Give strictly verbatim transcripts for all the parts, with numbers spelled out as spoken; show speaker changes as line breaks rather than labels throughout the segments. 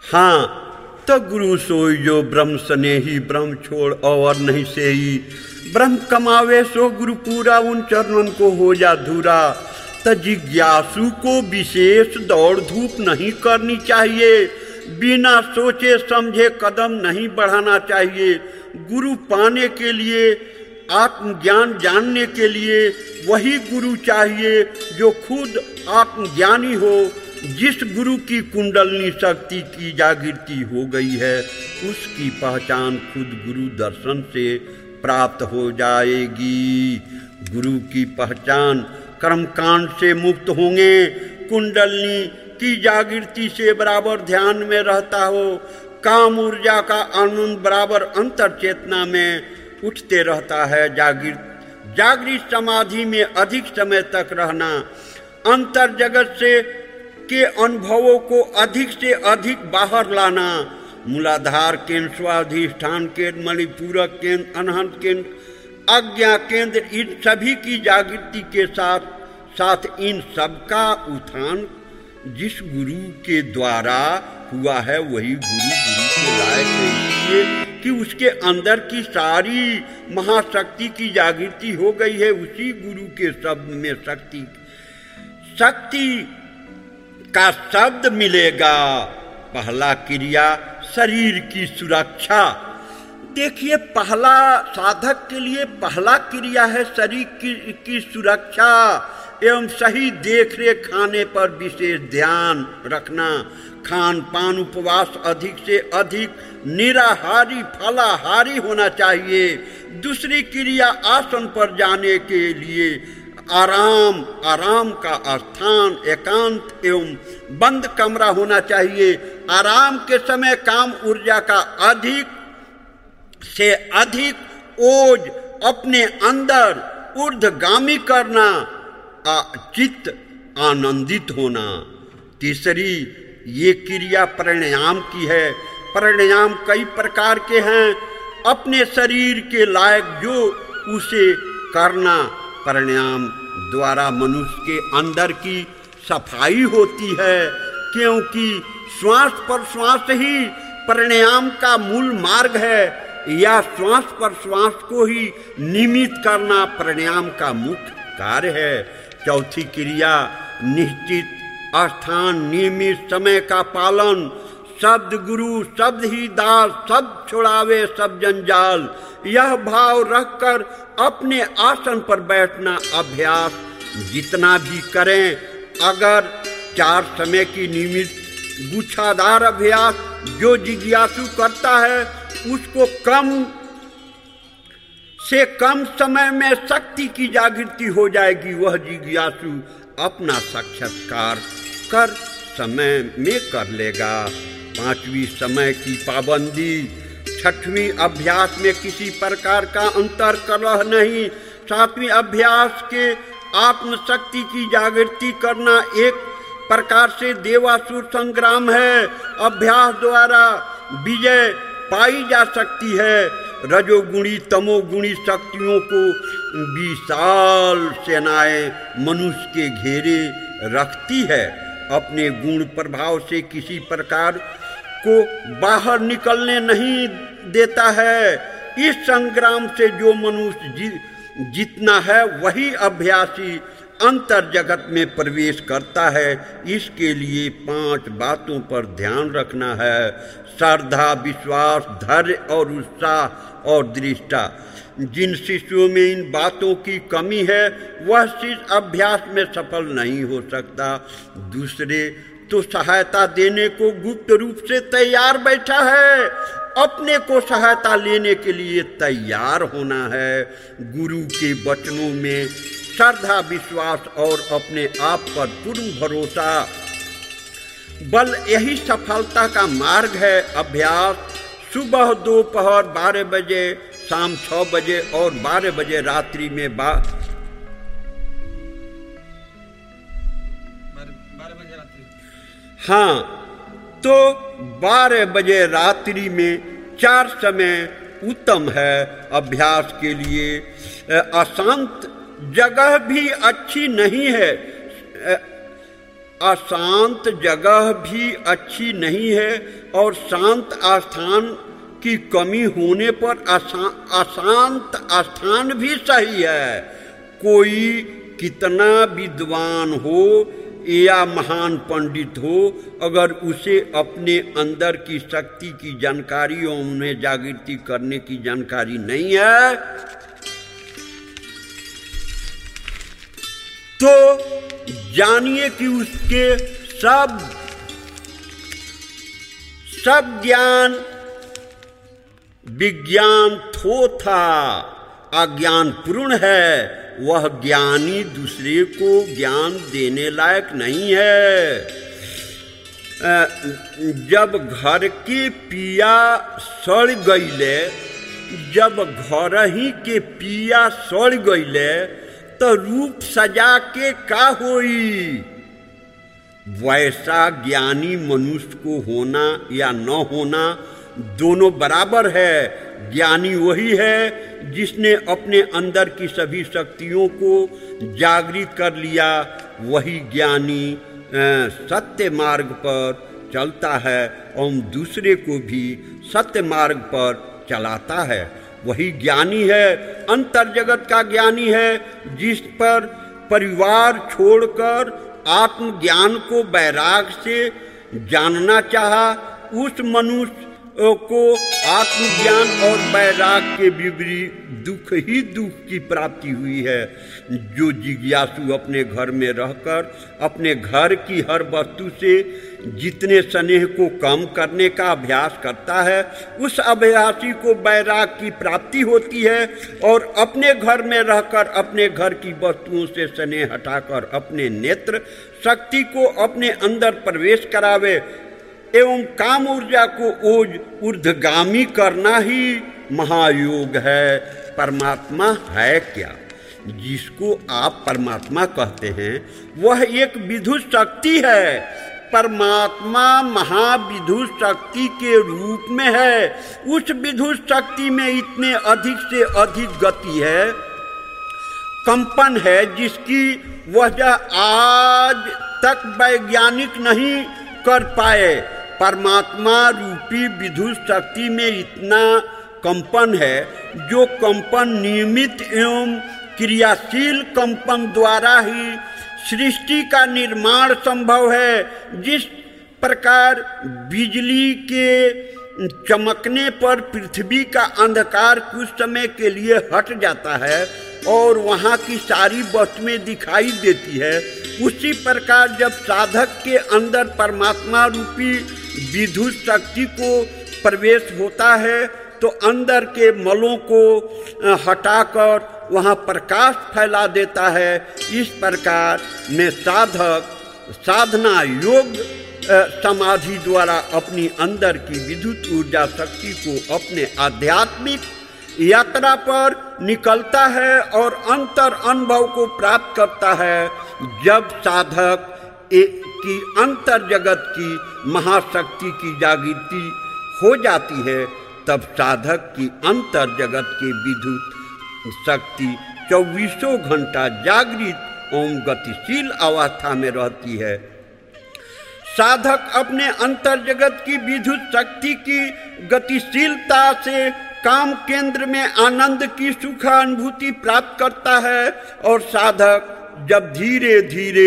हाँ तो गुरु सोई जो ब्रह्म स्नेही, ब्रह्म छोड़ और नहीं सेही, ब्रह्म कमावे सो गुरु पूरा, उन चरणन को हो जा धूरा। तो जिज्ञासु को विशेष दौड़ धूप नहीं करनी चाहिए, बिना सोचे समझे कदम नहीं बढ़ाना चाहिए। गुरु पाने के लिए, आत्मज्ञान जानने के लिए वही गुरु चाहिए जो खुद आत्मज्ञानी हो। जिस गुरु की कुंडलनी शक्ति की जागृति हो गई है, उसकी पहचान खुद गुरु दर्शन से प्राप्त हो जाएगी। गुरु की पहचान कर्मकांड से मुक्त होंगे। कुंडलनी की जागृति से बराबर ध्यान में रहता हो, काम ऊर्जा का आनंद बराबर अंतर चेतना में उठते रहता है। जागृत जागृत समाधि में अधिक समय तक रहना, अंतर जगत से के अनुभवों को अधिक से अधिक बाहर लाना। मूलाधार केंद्र, स्वाधिष्ठान केंद्र, मणिपूरक केंद्र, अनहंत केंद्र, आज्ञा केंद्र, इन सभी की जागृति के साथ साथ इन सबका उत्थान जिस गुरु के द्वारा हुआ है वही गुरु गुरु के लायक है, इसलिए कि उसके अंदर की सारी महाशक्ति की जागृति हो गई है। उसी गुरु के शब्द में शक्ति शक्ति का शब्द मिलेगा। पहला क्रिया शरीर की सुरक्षा। देखिए, पहला साधक के लिए पहला क्रिया है शरीर की, की सुरक्षा एवं सही देख रेख, खाने पर विशेष ध्यान रखना। खान पान, उपवास अधिक से अधिक निराहारी फलाहारी होना चाहिए। दूसरी क्रिया आसन पर जाने के लिए आराम आराम का स्थान, एकांत एवं बंद कमरा होना चाहिए। आराम के समय काम ऊर्जा का अधिक से अधिक ओज अपने अंदर ऊर्ध्वगामी करना, चित्त आनंदित होना। तीसरी ये क्रिया प्राणायाम की है। प्राणायाम कई प्रकार के हैं, अपने शरीर के लायक जो उसे करना। प्राणायाम द्वारा मनुष्य के अंदर की सफाई होती है, क्योंकि श्वास पर श्वास ही प्राणायाम का मूल मार्ग है, या श्वास पर श्वास को ही नियमित करना प्राणायाम का मुख्य कार्य है। चौथी क्रिया निश्चित स्थान, नियमित समय का पालन। शब्द गुरु, शब्द ही दास, शब्द छुड़ावे सब जंजाल। यह भाव रखकर अपने आसन पर बैठना अभ्यास जितना भी करें, अगर चार समय की नियमित गुच्छादार अभ्यास जो जिज्ञासु करता है, उसको कम से कम समय में शक्ति की जागृति हो जाएगी। वह जिज्ञासु अपना साक्षात्कार कर समय में कर लेगा। पांचवी समय की पाबंदी। छठवीं अभ्यास में किसी प्रकार का अंतर कलह नहीं। सातवीं अभ्यास के आत्मशक्ति की जागृति करना एक प्रकार से देवासुर संग्राम है। अभ्यास द्वारा विजय पाई जा सकती है। रजोगुणी तमोगुणी शक्तियों को विशाल सेनाएं मनुष्य के घेरे रखती है। अपने गुण प्रभाव से किसी प्रकार को बाहर निकलने नहीं देता है। इस संग्राम से जो मनुष्य जी, जितना है वही अभ्यासी अंतर जगत में प्रवेश करता है। इसके लिए पांच बातों पर ध्यान रखना है: श्रद्धा, विश्वास, धैर्य और उत्साह और दृष्टा। जिन शिष्यों में इन बातों की कमी है वह शिष्य अभ्यास में सफल नहीं हो सकता। दूसरे तो सहायता देने को गुप्त रूप से तैयार बैठा है, अपने को सहायता लेने के लिए तैयार होना है। गुरु के वचनों में श्रद्धा, विश्वास और अपने आप पर पूर्ण भरोसा बल, यही सफलता का मार्ग है। अभ्यास सुबह दोपहर बारह बजे, शाम छः बजे और बारह बजे रात्रि में बा बारह बजे रात्रि हाँ तो बारह बजे रात्रि में चार समय उत्तम है अभ्यास के लिए। अशांत जगह भी अच्छी नहीं है। अशांत जगह भी अच्छी नहीं है और शांत स्थान की कमी होने पर अशांत स्थान भी सही है। कोई कितना विद्वान हो या महान पंडित हो, अगर उसे अपने अंदर की शक्ति की जानकारी और उन्हें जागृति करने की जानकारी नहीं है, तो जानिए कि उसके सब सब ज्ञान विज्ञान थोथा अज्ञान पूर्ण है। वह ज्ञानी दूसरे को ज्ञान देने लायक नहीं है। जब घर के पिया सड़ गईले जब घर ही के पिया सड़ गईले तो रूप सजा के का होई। वैसा ज्ञानी मनुष्य को होना या न होना दोनों बराबर है। ज्ञानी वही है जिसने अपने अंदर की सभी शक्तियों को जागृत कर लिया। वही ज्ञानी सत्य मार्ग पर चलता है और दूसरे को भी सत्य मार्ग पर चलाता है। वही ज्ञानी है, अंतर जगत का ज्ञानी है, जिस पर परिवार छोड़कर आत्मज्ञान को वैराग से जानना चाहा। उस मनुष्य को आत्मज्ञान और वैराग के विपरीत दुख ही दुख की प्राप्ति हुई है। जो जिज्ञासु अपने घर में रहकर अपने घर की हर वस्तु से जितने स्नेह को कम करने का अभ्यास करता है, उस अभ्यासी को वैराग की प्राप्ति होती है। और अपने घर में रहकर अपने घर की वस्तुओं से स्नेह हटाकर अपने नेत्र शक्ति को अपने अंदर प्रवेश करावे एवं काम ऊर्जा को ओज ऊर्ध्वगामी करना ही महायोग है। परमात्मा है क्या? जिसको आप परमात्मा कहते हैं वह एक विद्युत शक्ति है। परमात्मा महाविद्युत शक्ति के रूप में है। उस विद्युत शक्ति में इतने अधिक से अधिक गति है, कंपन है, जिसकी वजह आज तक वैज्ञानिक नहीं कर पाए। परमात्मा रूपी विद्युत शक्ति में इतना कंपन है, जो कंपन नियमित एवं क्रियाशील कंपन द्वारा ही सृष्टि का निर्माण संभव है। जिस प्रकार बिजली के चमकने पर पृथ्वी का अंधकार कुछ समय के लिए हट जाता है और वहाँ की सारी वस्तुएं दिखाई देती है, उसी प्रकार जब साधक के अंदर परमात्मा रूपी विद्युत शक्ति को प्रवेश होता है तो अंदर के मलों को हटाकर वहाँ प्रकाश फैला देता है। इस प्रकार में साधक साधना योग समाधि द्वारा अपनी अंदर की विद्युत ऊर्जा शक्ति को अपने आध्यात्मिक यात्रा पर निकलता है और अंतर अनुभव को प्राप्त करता है। जब साधक की अंतर जगत की महाशक्ति की जागृति हो जाती है, तब साधक की अंतर जगत के विद्युत शक्ति चौबीसों घंटा जागृत एवं गतिशील अवस्था में रहती है। साधक अपने अंतर जगत की विद्युत शक्ति की गतिशीलता से काम केंद्र में आनंद की सुख अनुभूति प्राप्त करता है और साधक जब धीरे धीरे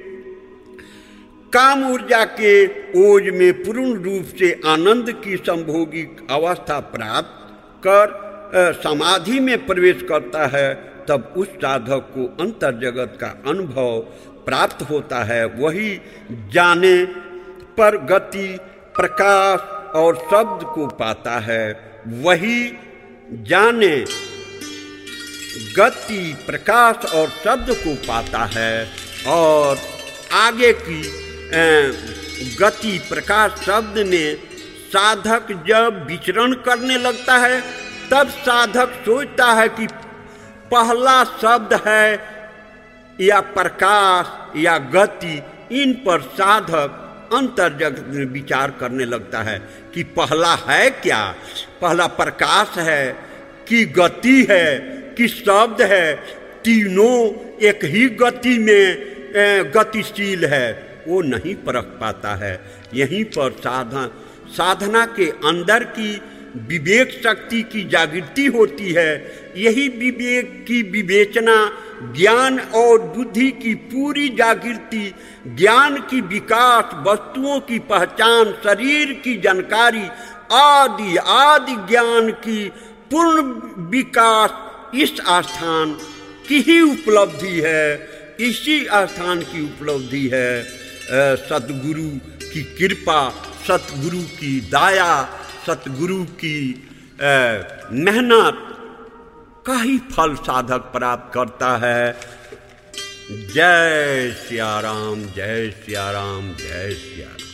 काम ऊर्जा के ओज में पूर्ण रूप से आनंद की संभोगी अवस्था प्राप्त कर समाधि में प्रवेश करता है, तब उस साधक को अंतर जगत का अनुभव प्राप्त होता है। वही जाने पर गति प्रकाश और शब्द को पाता है। वही जाने गति प्रकाश और शब्द को पाता है और आगे की गति प्रकाश शब्द में साधक जब विचरण करने लगता है, तब साधक सोचता है कि पहला शब्द है या प्रकाश या गति, इन पर साधक अंतर जगत में विचार करने लगता है कि पहला है क्या, पहला प्रकाश है कि गति है कि शब्द है। तीनों एक ही गति में गतिशील है। वो नहीं परख पाता है। यहीं पर साधना साधना के अंदर की विवेक शक्ति की जागृति होती है। यही विवेक की विवेचना, ज्ञान और बुद्धि की पूरी जागृति, ज्ञान की विकास, वस्तुओं की पहचान, शरीर की जानकारी आदि आदि ज्ञान की पूर्ण विकास इस आस्थान की ही उपलब्धि है। इसी आस्थान की उपलब्धि है। सतगुरु की कृपा, सतगुरु की दया, सतगुरु की मेहनत का ही फल साधक प्राप्त करता है। जय सिया राम, जय सिया राम, जय सिया राम।